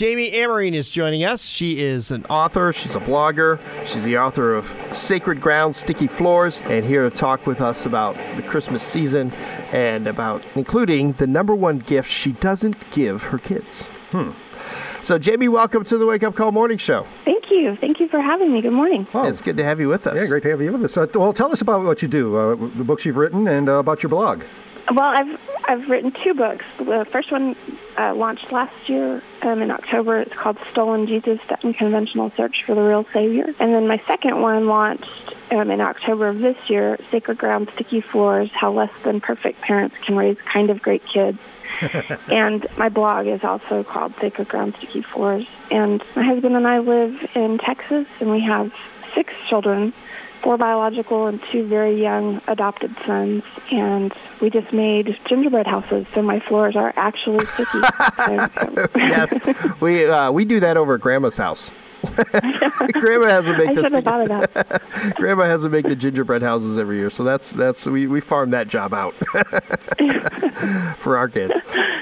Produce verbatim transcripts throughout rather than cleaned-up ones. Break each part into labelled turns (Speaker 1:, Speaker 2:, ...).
Speaker 1: Jamie Amerine is joining us. She is an author. She's a blogger. She's the author of Sacred Ground, Sticky Floors, and here to talk with us about the Christmas season and about including the number one gift she doesn't give her kids. Hmm. So, Jamie, welcome to the Wake Up Call Morning Show.
Speaker 2: Thank you. Thank you for having me. Good morning.
Speaker 3: Oh.
Speaker 1: It's good to have you with us.
Speaker 3: Yeah, great to have you with us. Uh, well, tell us about what you do, uh, the books you've written, and uh, about your blog.
Speaker 2: Well, I've I've written two books. The first one uh, launched last year um, in October. It's called Stolen Jesus, The Unconventional Search for the Real Savior. And then my second one launched um, in October of this year, Sacred Ground, Sticky Floors, How Less Than Perfect Parents Can Raise Kind of Great Kids. And my blog is also called Sacred Ground, Sticky Floors. And my husband and I live in Texas, and we have six children, four biological and two very young adopted sons. And we just made gingerbread houses, so my floors are actually sticky.
Speaker 1: Yes, we uh, we do that over at Grandma's house. Grandma has to make
Speaker 2: I
Speaker 1: the
Speaker 2: should have thought of that.
Speaker 1: Grandma has to make the gingerbread houses every year, so that's that's we, we farm that job out for our kids.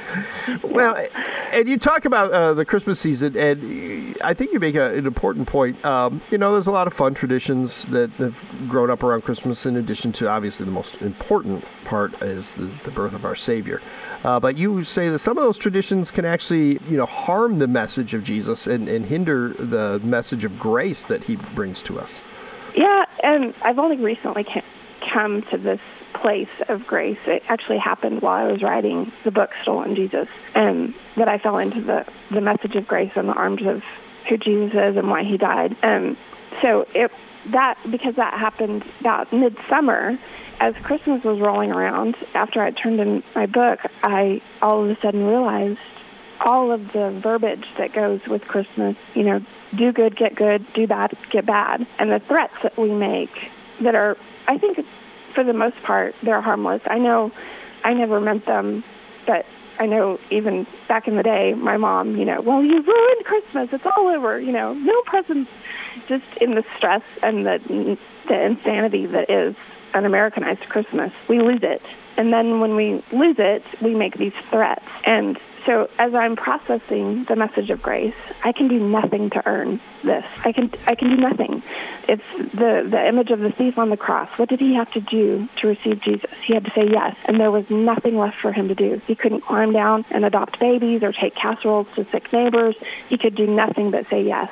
Speaker 1: Well, and you talk about uh, the Christmas season, and I think you make a, an important point. Um, you know, there's a lot of fun traditions that have grown up around Christmas, in addition to obviously the most important part is the, the birth of our Savior. Uh, but you say that some of those traditions can actually, you know, harm the message of Jesus and, and hinder the message of grace that he brings to us.
Speaker 2: Yeah, and I've only recently come to this place of grace. It actually happened while I was writing the book Stolen Jesus, and that I fell into the, the message of grace in the arms of who Jesus is and why he died. And so it that because that happened about midsummer, as Christmas was rolling around, after I turned in my book, I all of a sudden realized all of the verbiage that goes with Christmas, you know, do good, get good, do bad, get bad, and the threats that we make that are, I think, for the most part, they're harmless. I know I never meant them, but I know even back in the day, my mom, you know, well, you ruined Christmas. It's all over, you know, no presents, just in the stress and the the insanity that is an Americanized Christmas. We lose it. And then when we lose it, we make these threats. And so as I'm processing the message of grace, I can do nothing to earn this. I can I can do nothing. It's the, the image of the thief on the cross. What did he have to do to receive Jesus? He had to say yes, and there was nothing left for him to do. He couldn't climb down and adopt babies or take casseroles to sick neighbors. He could do nothing but say yes.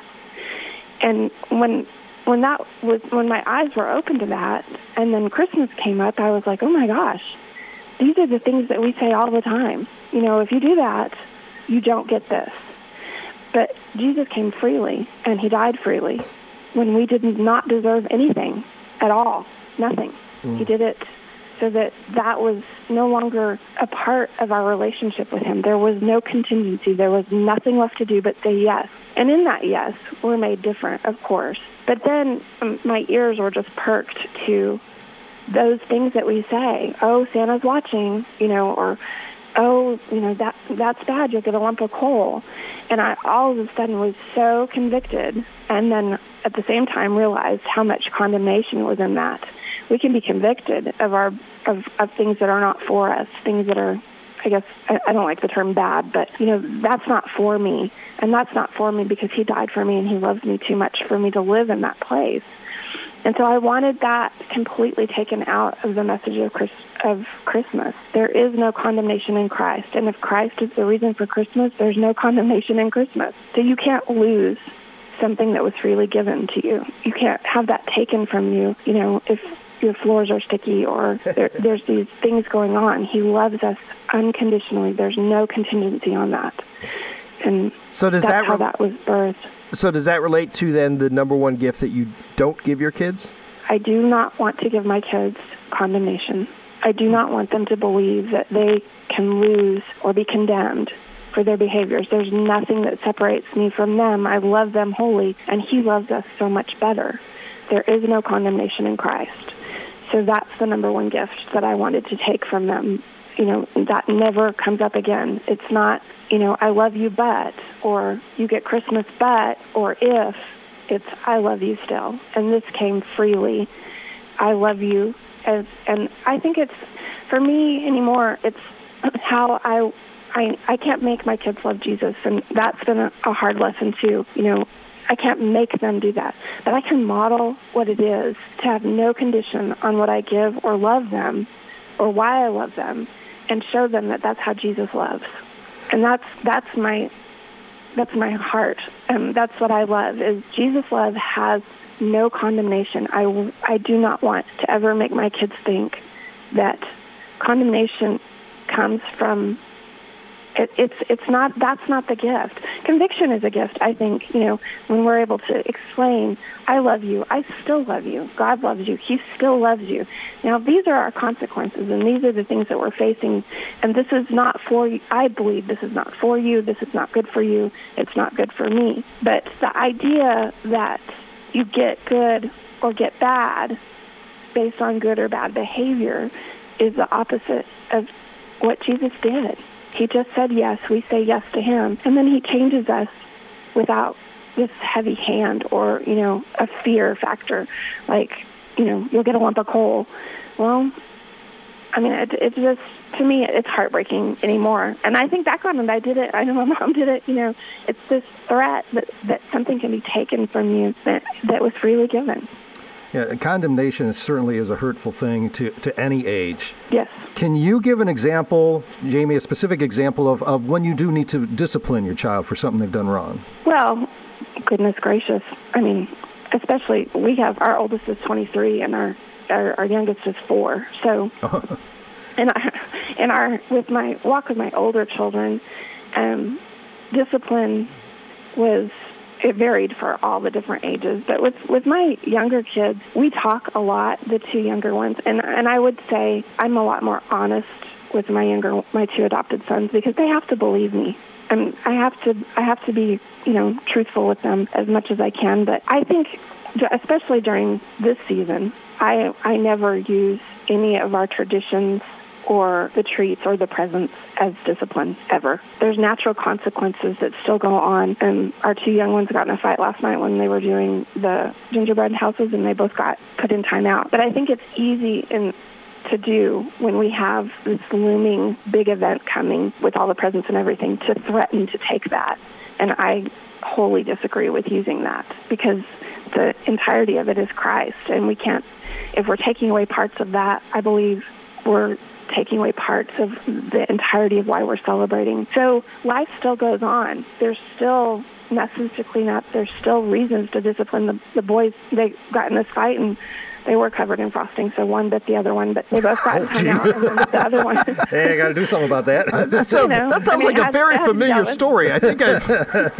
Speaker 2: And when when that was when my eyes were open to that, and then Christmas came up, I was like, oh my gosh, these are the things that we say all the time. You know, if you do that, you don't get this. But Jesus came freely, and he died freely when we did not deserve anything at all, nothing. Mm. He did it so that that was no longer a part of our relationship with him. There was no contingency. There was nothing left to do but say yes. And in that yes, we're made different, of course. But then um, my ears were just perked to those things that we say. Oh, Santa's watching, you know, or, oh, you know, that that's bad. You'll get a lump of coal. And I all of a sudden was so convicted, and then at the same time realized how much condemnation was in that. We can be convicted of our of, of things that are not for us, things that are, I guess, I, I don't like the term bad, but, you know, that's not for me. And that's not for me because he died for me and he loves me too much for me to live in that place. And so I wanted that completely taken out of the message of, Chris, of Christmas. There is no condemnation in Christ. And if Christ is the reason for Christmas, there's no condemnation in Christmas. So you can't lose something that was freely given to you. You can't have that taken from you, you know, if your floors are sticky or there, there's these things going on. He loves us unconditionally. There's no contingency on that. And
Speaker 1: so does
Speaker 2: that's
Speaker 1: that re-
Speaker 2: how that was birthed.
Speaker 1: So does that relate to then the number one gift that you don't give your kids?
Speaker 2: I do not want to give my kids condemnation. I do not want them to believe that they can lose or be condemned for their behaviors. There's nothing that separates me from them. I love them wholly, and he loves us so much better. There is no condemnation in Christ. So that's the number one gift that I wanted to take from them. You know, that never comes up again. It's not, you know, I love you but, or you get Christmas but, or if. It's I love you still. And this came freely. I love you. As, and I think it's, for me anymore, it's how I I, I can't make my kids love Jesus, and that's been a, a hard lesson too. You know, I can't make them do that, but I can model what it is to have no condition on what I give or love them or why I love them, and show them that that's how Jesus loves. And that's that's my that's my heart. Um, that's what I love, is Jesus' love has no condemnation. I, I do not want to ever make my kids think that condemnation comes from It, it's it's not that's not the gift. Conviction is a gift. I think, you know, when we're able to explain, I love you, I still love you, God loves you, He still loves you. Now, these are our consequences, and these are the things that we're facing. And this is not for you. I believe this is not for you. This is not good for you. It's not good for me. But the idea that you get good or get bad based on good or bad behavior is the opposite of what Jesus did. He just said yes. We say yes to Him. And then He changes us without this heavy hand or, you know, a fear factor. Like, you know, you'll get a lump of coal. Well, I mean, it, it's just, to me, it's heartbreaking anymore. And I think back on it, I did it. I know my mom did it. You know, it's this threat that, that something can be taken from you that, that was freely given.
Speaker 3: Yeah, condemnation certainly is a hurtful thing to, to any age.
Speaker 2: Yes.
Speaker 3: Can you give an example, Jamie, a specific example of, of when you do need to discipline your child for something they've done wrong?
Speaker 2: Well, goodness gracious. I mean, especially, we have, our oldest is twenty-three and our, our, our youngest is four. So, and I, in our, with my walk with my older children, um, discipline was, it varied for all the different ages. But with, with my younger kids, we talk a lot, the two younger ones. And and I would say I'm a lot more honest with my younger, my two adopted sons, because they have to believe me. And I have to, I have to be, you know, truthful with them as much as I can. But I think, especially during this season, I I never use any of our traditions or the treats or the presents as discipline, ever. There's natural consequences that still go on. And our two young ones got in a fight last night when they were doing the gingerbread houses, and they both got put in timeout. But I think it's easy in, to do when we have this looming big event coming with all the presents and everything, to threaten to take that. And I wholly disagree with using that, because the entirety of it is Christ. And we can't, if we're taking away parts of that, I believe we're taking away parts of the entirety of why we're celebrating. So life still goes on. There's still messes to clean up. There's still reasons to discipline. The, the boys, they got in this fight, and they were covered in frosting, so one bit the other one, but they both got in timeout, and then the other one.
Speaker 3: Hey, I got to do something about that.
Speaker 1: Uh, that sounds, you know, that sounds I mean, like a very familiar story. I think I've,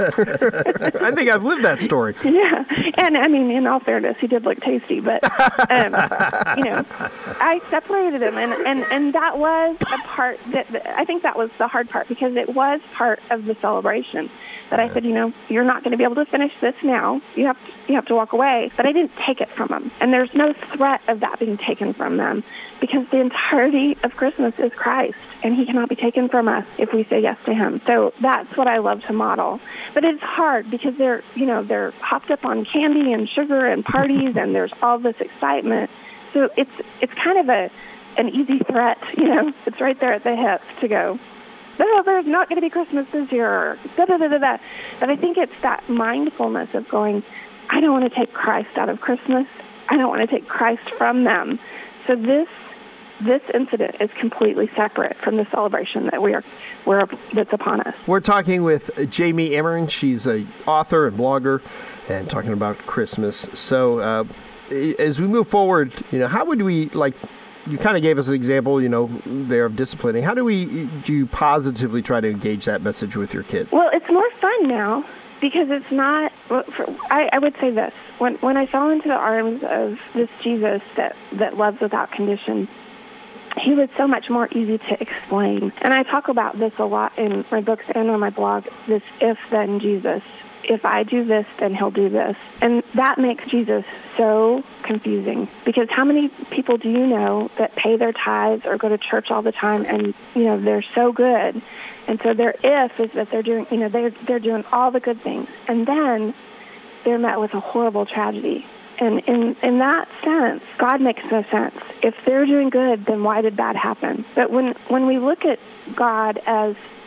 Speaker 1: I think I've lived that story.
Speaker 2: Yeah, and I mean, in all fairness, he did look tasty, but um, you know, I separated him, and, and, and that was a part that, that I think that was the hard part, because it was part of the celebration. That I said, you know, you're not going to be able to finish this now. You have to, you have to walk away. But I didn't take it from them. And there's no threat of that being taken from them, because the entirety of Christmas is Christ, and He cannot be taken from us if we say yes to Him. So that's what I love to model. But it's hard, because they're, you know, they're hopped up on candy and sugar and parties, and there's all this excitement. So it's it's kind of a an easy threat, you know. It's right there at the hip to go, no, there's not going to be Christmas this year, da, da, da, da, da. But I think it's that mindfulness of going, I don't want to take Christ out of Christmas. I don't want to take Christ from them. So this this incident is completely separate from the celebration that we are, we're, that's upon us.
Speaker 1: We're talking with Jamie Ameren. She's an author and blogger, and talking about Christmas. So uh, as we move forward, you know, how would we, like, you kind of gave us an example, you know, there of disciplining. How do we, do you positively try to engage that message with your kids?
Speaker 2: Well, it's more fun now, because it's not, well, for, I, I would say this. When when I fell into the arms of this Jesus that, that loves without condition, He was so much more easy to explain. And I talk about this a lot in my books and on my blog, this if-then Jesus. If I do this, then He'll do this. And that makes Jesus so confusing, because how many people do you know that pay their tithes or go to church all the time, and, you know, they're so good, and so their if is that they're doing, you know, they're, they're doing all the good things, and then they're met with a horrible tragedy. And in, in that sense, God makes no sense. If they're doing good, then why did bad happen? But when, when we look at God as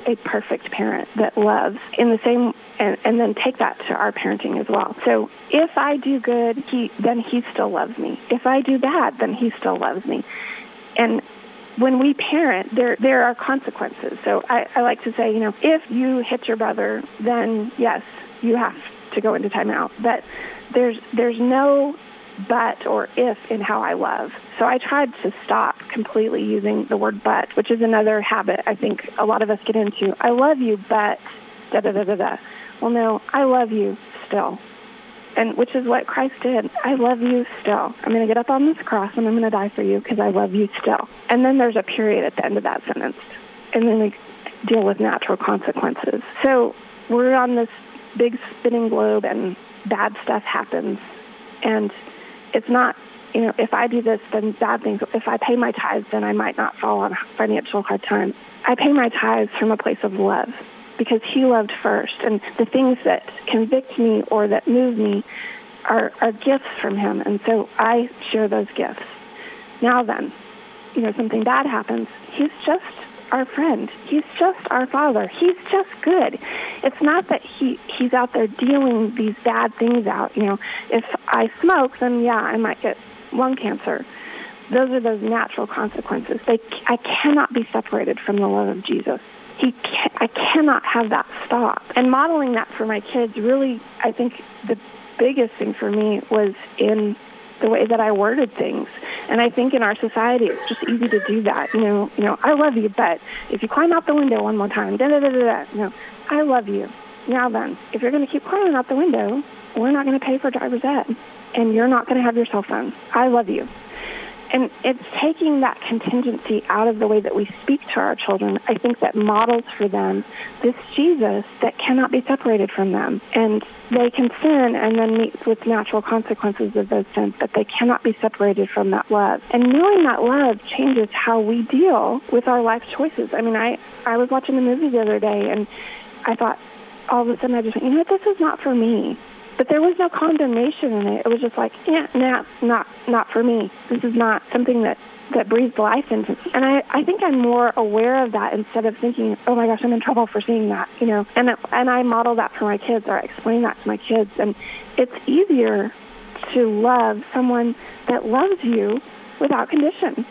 Speaker 2: a perfect parent that loves in the same, and, and then take that to our parenting as well. So if I do good, he then he still loves me. If I do bad, then he still loves me. And when we parent, there there are consequences. So I, I like to say, you know, if you hit your brother, then yes, you have to go into timeout. But there's there's no but or if in how I love. So I tried to stop completely using the word but, which is another habit I think a lot of us get into. I love you, but da da da da da. Well, no, I love you still. And which is what Christ did. I love you still. I'm going to get up on this cross and I'm going to die for you because I love you still. And then there's a period at the end of that sentence. And then we deal with natural consequences. So we're on this big spinning globe and bad stuff happens. And it's not, you know, if I do this, then bad things. If I pay my tithes, then I might not fall on financial hard times. I pay my tithes from a place of love because he loved first. And the things that convict me or that move me are, are gifts from him. And so I share those gifts. Now then, you know, something bad happens. He's just our friend. He's just our father. He's just good. It's not that he, he's out there dealing these bad things out. You know, if I smoke, then yeah, I might get lung cancer. Those are those natural consequences. They, I cannot be separated from the love of Jesus. He can, I cannot have that stop. And modeling that for my kids really, I think the biggest thing for me was in the way that I worded things. And I think in our society, it's just easy to do that. You know, you know, I love you, but if you climb out the window one more time, da da da da da. You know, I love you. Now then, if you're going to keep climbing out the window, we're not going to pay for driver's ed, and you're not going to have your cell phone. I love you. And it's taking that contingency out of the way that we speak to our children. I think that models for them this Jesus that cannot be separated from them. And they can sin and then meet with natural consequences of those sins, but they cannot be separated from that love. And knowing that love changes how we deal with our life choices. I mean, I, I was watching a movie the other day, and I thought, all of a sudden I just went, you know what, this is not for me. But there was no condemnation in it. It was just like, yeah, nah, not not for me. This is not something that, that breathes life into me. And I, I think I'm more aware of that instead of thinking, oh my gosh, I'm in trouble for seeing that, you know. And and I model that for my kids, or I explain that to my kids. And it's easier to love someone that loves you without condition.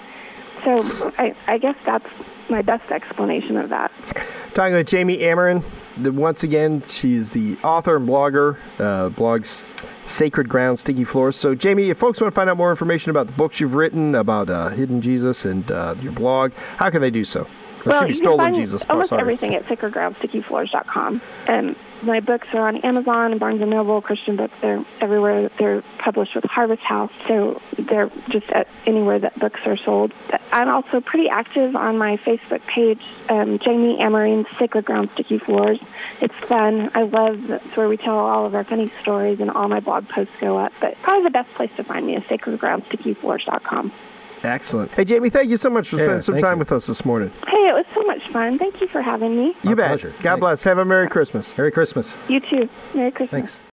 Speaker 2: So I, I guess that's my best explanation of that.
Speaker 1: Talking with Jamie Ameren. Once again, she's the author and blogger, uh, blogs Sacred Ground, Sticky Floors. So, Jamie, if folks want to find out more information about the books you've written, about uh, Hidden Jesus and uh, your blog, how can they do so? Or
Speaker 2: well,
Speaker 1: should be
Speaker 2: you
Speaker 1: Stolen
Speaker 2: can find
Speaker 1: Jesus.
Speaker 2: almost
Speaker 1: oh,
Speaker 2: everything at sacred ground sticky floors dot com. And my books are on Amazon and Barnes and Noble, Christian books. They're everywhere. They're published with Harvest House, so they're just at anywhere that books are sold. I'm also pretty active on my Facebook page, um, Jamie Ameren, Sacred Ground Sticky Floors. It's fun. I love it's where we tell all of our funny stories, and all my blog posts go up. But probably the best place to find me is sacred ground sticky floors dot com.
Speaker 1: Excellent. Hey, Jamie, thank you so much for
Speaker 3: yeah,
Speaker 1: spending some time
Speaker 3: you.
Speaker 1: with us this morning.
Speaker 2: Hey, it was so much fun. Thank you for having me.
Speaker 1: You
Speaker 3: My
Speaker 1: bet.
Speaker 3: pleasure.
Speaker 1: God
Speaker 3: Thanks.
Speaker 1: bless. Have a Merry Christmas.
Speaker 3: Merry Christmas.
Speaker 2: You too. Merry Christmas.
Speaker 3: Thanks.